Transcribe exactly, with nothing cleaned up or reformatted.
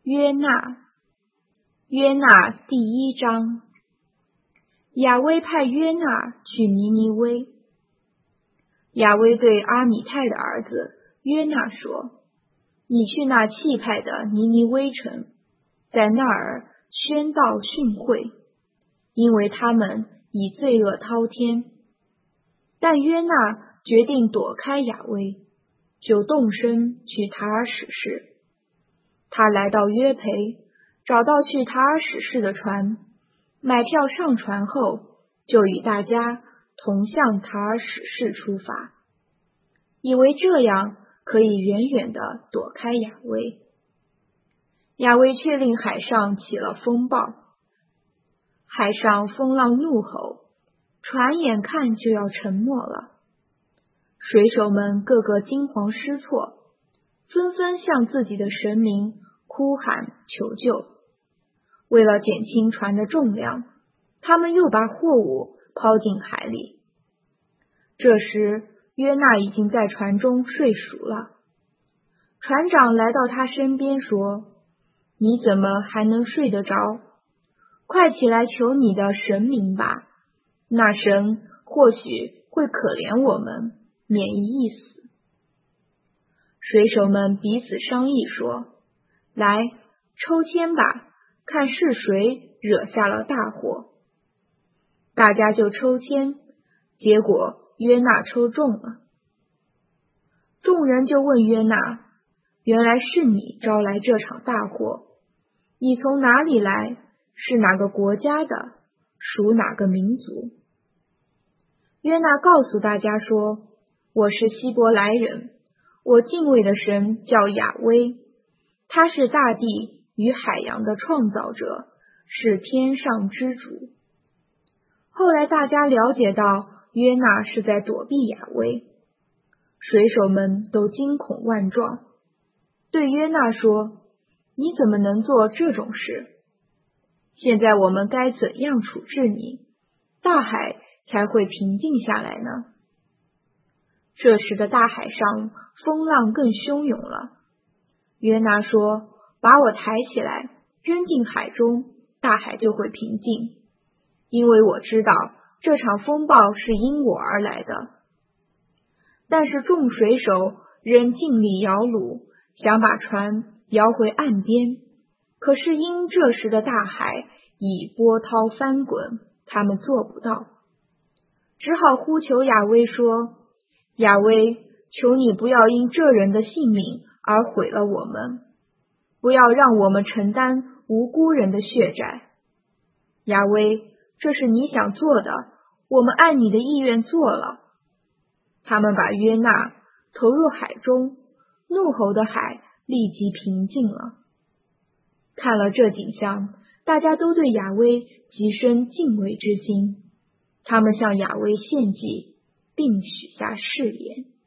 约纳。约纳第一章。亚威派约纳去尼尼微。亚威对阿米泰的儿子约纳说：你去那气派的尼尼微城，在那儿宣道训诲，因为他们已罪恶滔天。但约纳决定躲开亚威，就动身去塔尔史士。他来到约培，找到去塔尔史士的船，买票上船后，就与大家同向塔尔史士出发，以为这样可以远远地躲开亚威。亚威却令海上起了风暴，海上风浪怒吼，船眼看就要沉没了。水手们个个惊惶失措，纷纷向自己的神明哭喊求救。为了减轻船的重量，他们又把货物抛进海里。这时约纳已经在船中睡熟了。船长来到他身边说：你怎么还能睡得着？快起来求你的神明吧，那神或许会可怜我们，免于一死。水手们彼此商议说：来，抽签吧，看是谁惹下了大祸。大家就抽签，结果约纳抽中了。众人就问约纳：原来是你招来这场大祸，你从哪里来？是哪个国家的？属哪个民族？约纳告诉大家说：我是希伯来人，我敬畏的神叫亚威，他是大地与海洋的创造者，是天上之主。后来大家了解到约纳是在躲避亚威，水手们都惊恐万状，对约纳说：你怎么能做这种事？现在我们该怎样处置你，大海才会平静下来呢？这时的大海上风浪更汹涌了。约纳说：把我抬起来，扔进海中，大海就会平静，因为我知道这场风暴是因我而来的。但是众水手仍尽力摇橹，想把船摇回岸边，可是因这时的大海已波涛翻滚，他们做不到，只好呼求亚威说：亚威，求你不要因这人的性命而毁了我们，不要让我们承担无辜人的血债。亚威，这是你想做的，我们按你的意愿做了。他们把约纳投入海中，怒吼的海立即平静了。看了这景象，大家都对亚威极生敬畏之心，他们向亚威献祭，并许下誓言。